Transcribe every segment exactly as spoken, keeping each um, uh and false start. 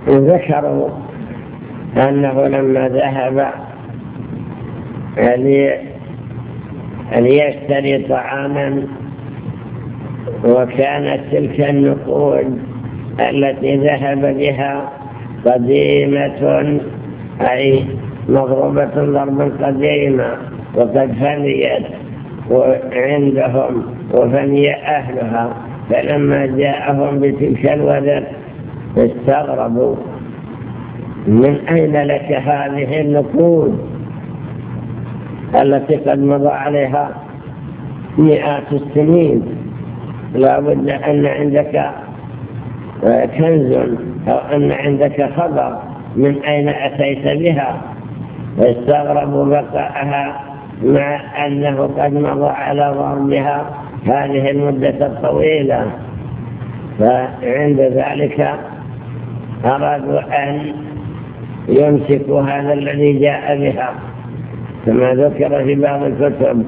ذكروا أنه لما ذهب ليشتري طعاما وكانت تلك النقود التي ذهب بها قديمة أي مضروبة ضربا قديما وقد فنيت عندهم وفني أهلها، فلما جاءهم بتلك الوزن استغربوا من أين لك هذه النقود التي قد مضى عليها مئات السنين؟ لا بد أن عندك كنز أو أن عندك خبر من أين أتيت بها. واستغربوا بقاءها مع أنه قد مضى على ضربها هذه المدة الطويلة، فعند ذلك أرادوا أن يمسكوا هذا الذي جاء بها كما ذكر في بعض الكتب،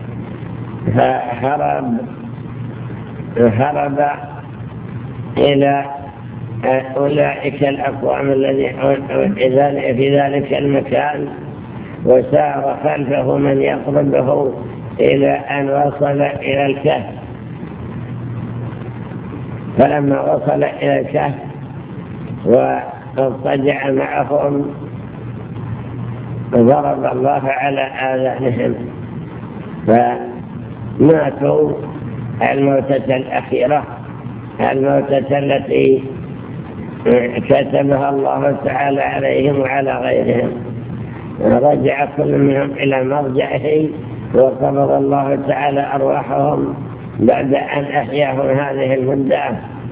فهرب هرب إلى أولئك الأقوام الذين في ذلك المكان، وسار خلفه من يقربه إلى أن وصل إلى الكهف. فلما وصل إلى الكهف واضطجع معهم ضرب الله على آذانهم فماتوا الموتة الأخيرة، الموتة التي كتبها الله تعالى عليهم وعلى غيرهم. رجع كل منهم إلى مرجعه وقبض الله تعالى أرواحهم بعد أن أحياهم هذه المدة